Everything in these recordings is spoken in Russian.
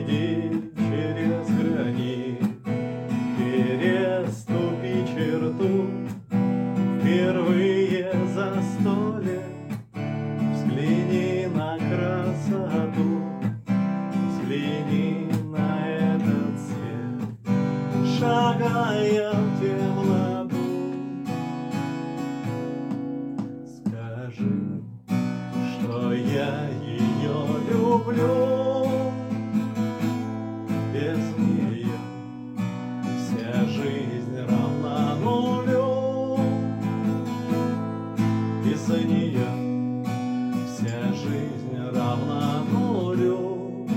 перейди через границу, переступи черту. Впервые за 100 лет взгляни на красоту, взгляни на этот свет, шагая в темноту. Скажи, что я ее люблю, без нее вся жизнь равна нулю, из-за нее вся жизнь равна нулю.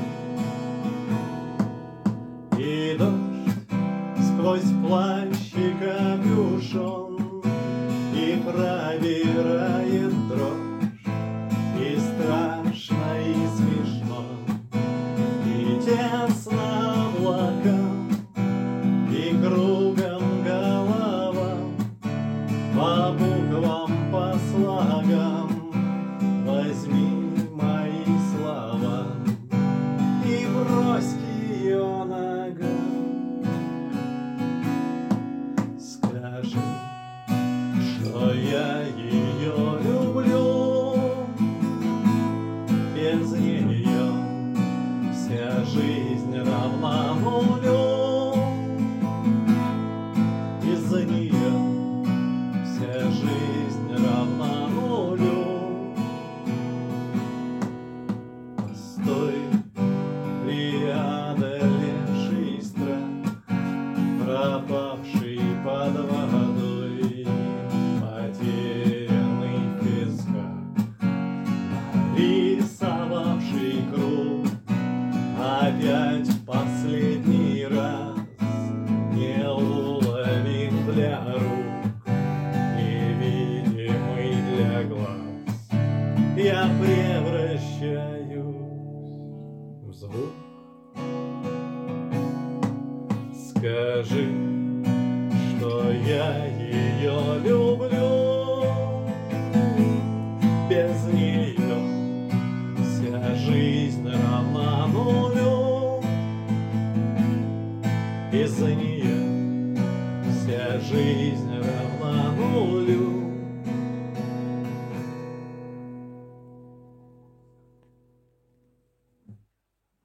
И дождь сквозь плащ и капюшон и пробирает дрожь, и страшно, и смешно, и тесно облакам, и кругом голова, по буквам, по слогам. Возьми мои слова и брось к ее ногам. Скажи, что я ее люблю, без нее вся жизнь равна нулю, из-за нее вся жизнь равна нулю. Постой, преодолевший страх, пропавший под водой, потерянный в песках, нарисовавший круг, опять в последний раз неуловим для рук, невидимый для глаз. Я превращаюсь в звук. Скажи, что я